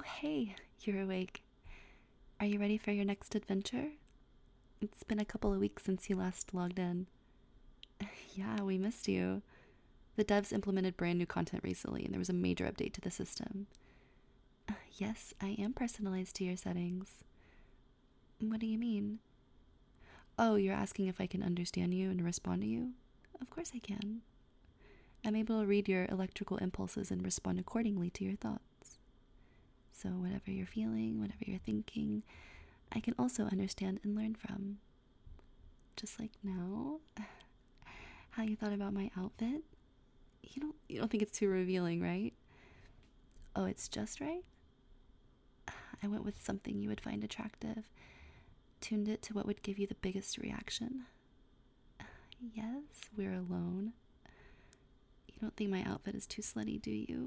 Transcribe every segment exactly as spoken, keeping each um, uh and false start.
hey, you're awake. Are you ready for your next adventure? It's been a couple of weeks since you last logged in. Yeah, we missed you. The devs implemented brand new content recently, and there was a major update to the system. Yes, I am personalized to your settings. What do you mean? Oh, you're asking if I can understand you and respond to you? Of course I can. I'm able to read your electrical impulses and respond accordingly to your thoughts. So, whatever you're feeling, whatever you're thinking, I can also understand and learn from. Just like now. How you thought about my outfit? You don't you don't think it's too revealing, right? Oh, it's just right? I went with something you would find attractive. Tuned it to what would give you the biggest reaction. Yes, we're alone. You don't think my outfit is too slutty, do you?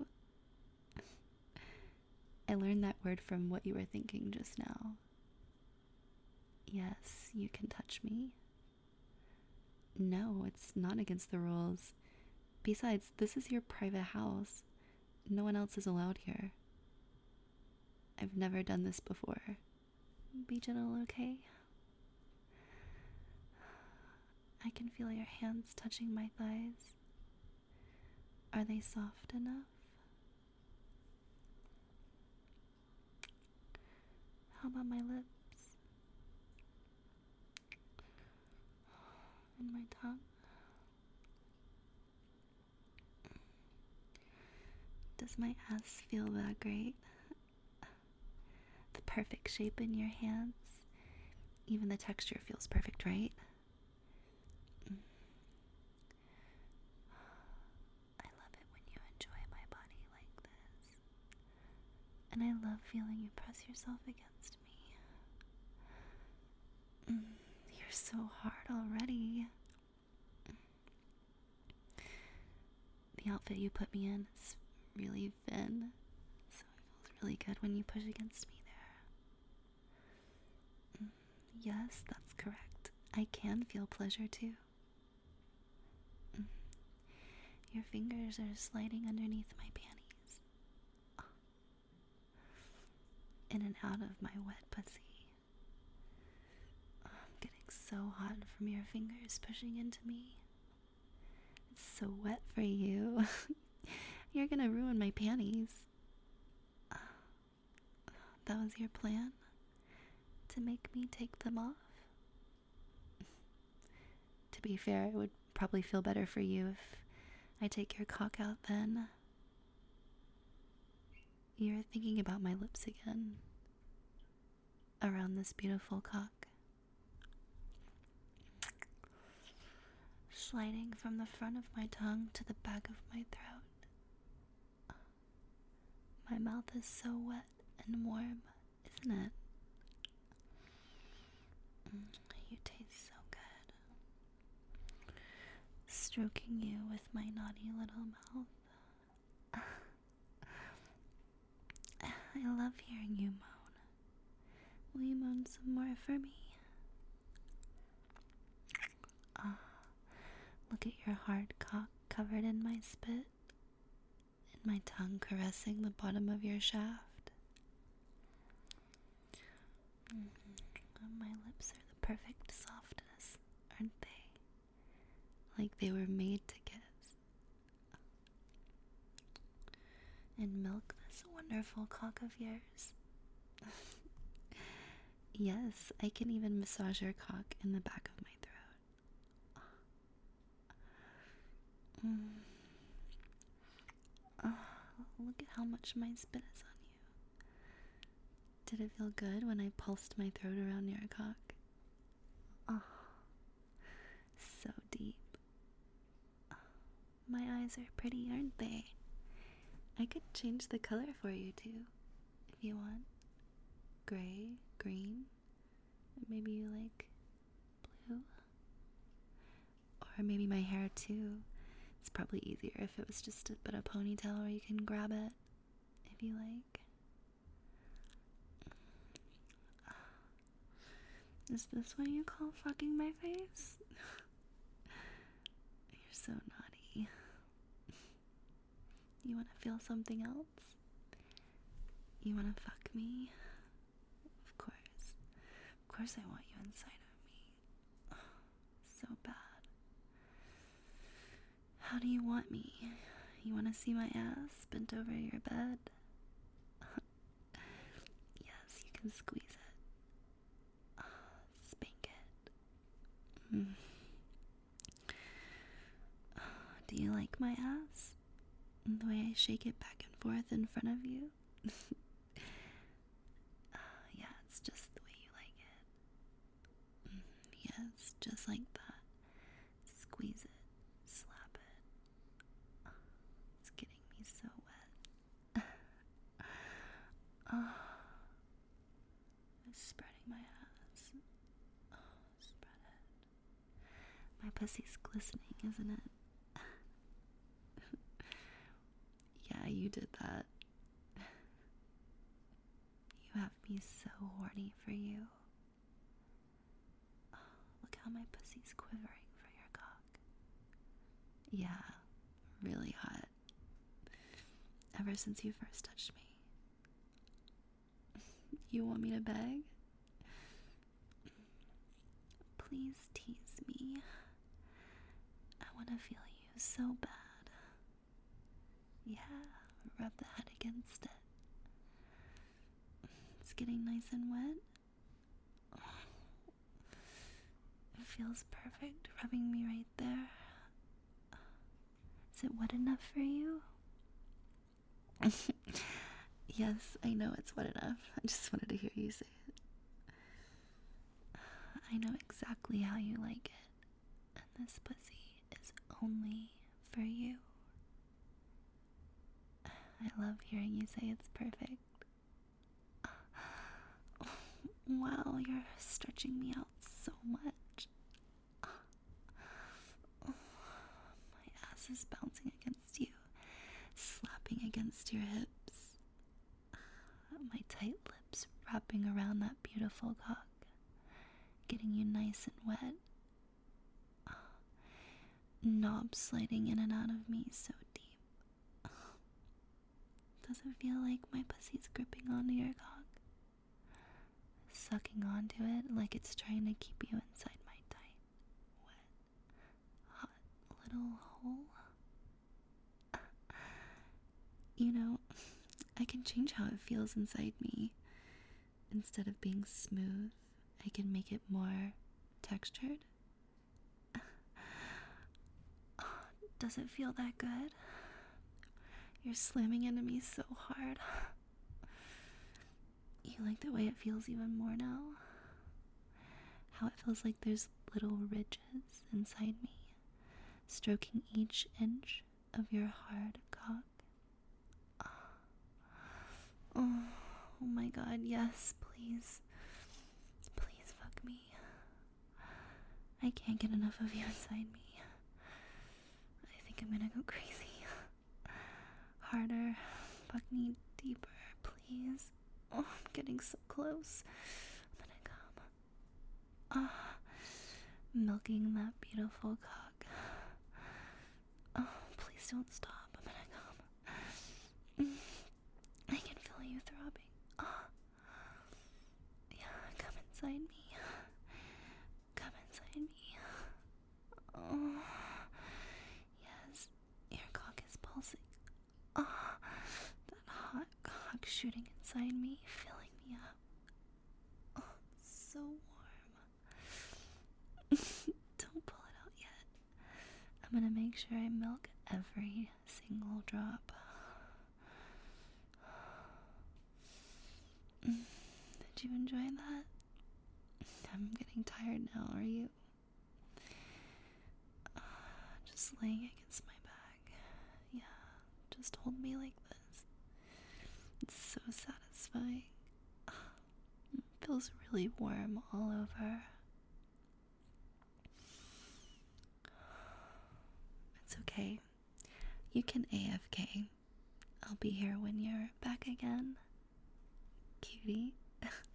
I learned that word from what you were thinking just now. Yes, you can touch me. No, it's not against the rules. Besides, this is your private house. No one else is allowed here. I've never done this before. Be gentle, okay? I can feel your hands touching my thighs. Are they soft enough? How about my lips? And my tongue? Does my ass feel that great? The perfect shape in your hands. Even the texture feels perfect, right? I love it when you enjoy my body like this. And I love feeling you press yourself against me. You're so hard already. The outfit you put me in is really thin, so it feels really good when you push against me there. Yes, that's correct. I can feel pleasure too. Your fingers are sliding underneath my panties, in and out of my wet pussy. I'm getting so hot from your fingers pushing into me. It's so wet for you. You're gonna ruin my panties. That was your plan? To make me take them off? To be fair, it would probably feel better for you if I take your cock out then. You're thinking about my lips again. Around this beautiful cock. Sliding from the front of my tongue to the back of my throat. My mouth is so wet and warm, isn't it? You taste so good. Stroking you with my naughty little mouth. I love hearing you moan. Will you moan some more for me? Ah, look at your hard cock covered in my spit, and my tongue caressing the bottom of your shaft. Mm-hmm. My lips are the perfect softness, aren't they? Like they were made to kiss. And milk this wonderful cock of yours. Yes, I can even massage your cock in the back of my throat. Mm. Oh, look at how much my spit is on you. Did it feel good when I pulsed my throat around your cock? Oh, so deep. My eyes are pretty, aren't they? I could change the color for you too, if you want. Gray, green, maybe you like blue. Or maybe my hair too. It's probably easier if it was just a bit of ponytail where you can grab it if you like. Is this what you call fucking my face? You're so naughty. You want to feel something else? You wanna fuck me? Of course. Of course I want you inside of me. So bad. How do you want me? You wanna see my ass bent over your bed? Yes, you can squeeze it. Spank it. Mm. Do you like my ass? The way I shake it back and forth in front of you? Yeah, it's just the way you like it. Mm, yes, just like that. Squeeze it, slap it. It's getting me so wet. Oh, spreading my ass. Oh, spread it. My pussy's glistening, isn't it? Yeah, you did that. You have me so horny for you. Oh, look how my pussy's quivering for your cock. Yeah, really hot. Ever since you first touched me. You want me to beg? Please tease me. I want to feel you so bad. Yeah, rub the head against it. It's getting nice and wet. It feels perfect rubbing me right there. Is it wet enough for you? Yes, I know it's wet enough. I just wanted to hear you say it. I know exactly how you like it, and this pussy is only for you. I love hearing you say it's perfect. Wow, you're stretching me out so much. My ass is bouncing against you, slapping against your hips. My tight lips wrapping around that beautiful cock, getting you nice and wet. Knobs sliding in and out of me so deep. Does it feel like my pussy's gripping onto your cock? Sucking onto it like it's trying to keep you inside my tight, wet, hot little hole? You know, I can change how it feels inside me. Instead of being smooth, I can make it more textured. Does it feel that good? You're slamming into me so hard. You like the way it feels even more now? How it feels like there's little ridges inside me, stroking each inch of your hard cock. Oh, oh my god, yes, please. Please fuck me. I can't get enough of you inside me. I think I'm gonna go crazy. Harder. Fuck me deeper, please. Oh, I'm getting so close. I'm gonna come. Ah, milking that beautiful cock. Oh, please don't stop. I'm gonna come. I can feel you throbbing. Oh. Yeah, come inside me. Come inside me. Oh. Yes, your cock is pulsing. Oh, that hot cock shooting inside me, filling me up. Oh, so warm. Don't pull it out yet. I'm gonna make sure I milk every single drop. Did you enjoy that? I'm getting tired now, are you? Uh, just laying against my back. Yeah, just hold me like this. It's so satisfying. It feels really warm all over. It's okay. You can A F K. I'll be here when you're back again. Cutie.